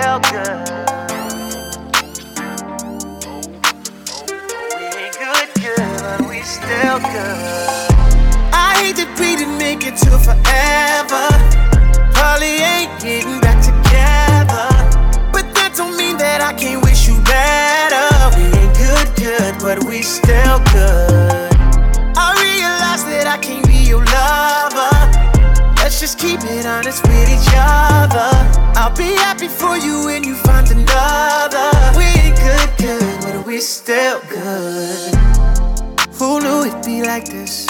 still good. We ain't good, but we still good. I hate that we didn't make it to forever. Probably ain't getting back together, but that don't mean that I can't wish you better. We ain't good, but we still good. I realize that I can't be your lover. Let's just keep it honest with each other. I'll be happy for you when you find another. We ain't good, but we still good. Who knew it'd be like this?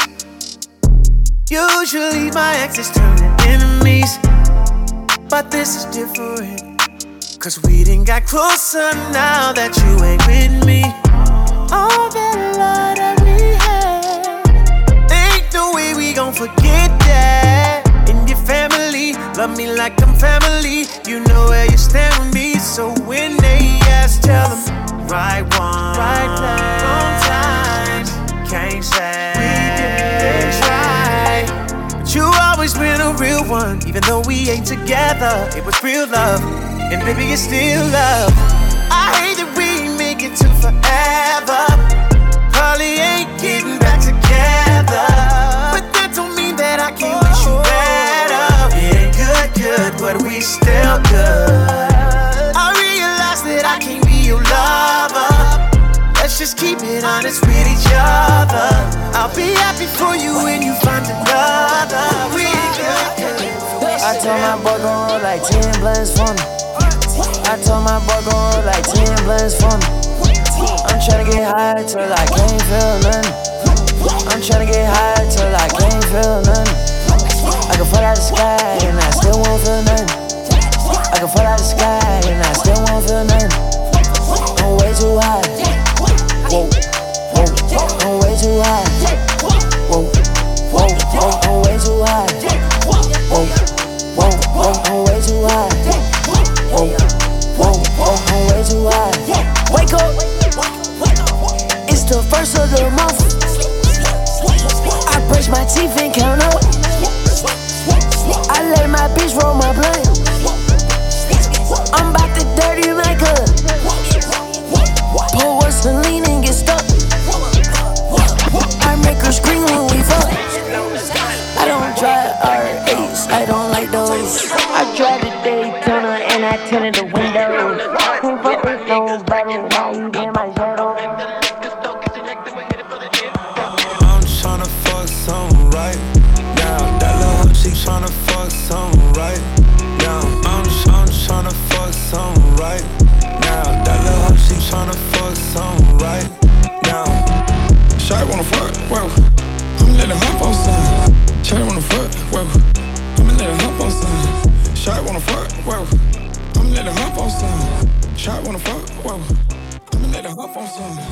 Usually my exes turn to enemies, but this is different. Cause we done got closer now that you ain't with me. All that love that we had, ain't no way we gon' forget that. And your family, love me like I'm family. You know where you stand with me. So when they ask, tell them right one, right place, wrong time. Can't say we didn't try, but you always been a real one. Even though we ain't together, it was real love, and baby it's still love. I hate that we make it to forever. Probably ain't getting back together, but that don't mean that I can't wish you better. We ain't good, but we still good. I realize that I can't be your lover. Let's just keep it honest with each other. I'll be happy for you when you find another. We ain't good. I told my boy gon' roll like 10 blunts for me. I told my boy gon' roll like 10 blunts for me. I'm tryna get high till I can't feel nothing. I'm tryna get high till I can't feel nothing. I can fall out the sky and I still won't feel nothing. I can fall out the sky and I still won't feel nothing. I'm way too high. Whoa, whoa, I'm way too high. Whoa, whoa, I'm way too high. Whoa, whoa, I'm way too high. Whoa, whoa, I'm way too high. Wake up, it's the first of the month. I brush my teeth and count up. I let my bitch roll my blunt. I'm about to dirty my cup. Pour one Celine and get stuck. I make her scream when we fuck. I don't drive R8s, I don't like those. I drive the Daytona and I tinted the windows. Can't fuck with nobody while you in my shadow. I'm tryna fuck something right now. That little hoe, she tryna fuck something right now. I'm tryna fuck something right now. That little hoe, she tryna fuck something right now. Shawty wanna fuck, whoa, I'ma let her hop on something. Shawty wanna fuck, whoa, I'ma let her hop on something. Shawty wanna fuck, whoa, I'ma let her hop on something. Shawty wanna fuck, whoa, I'ma let her hop on something.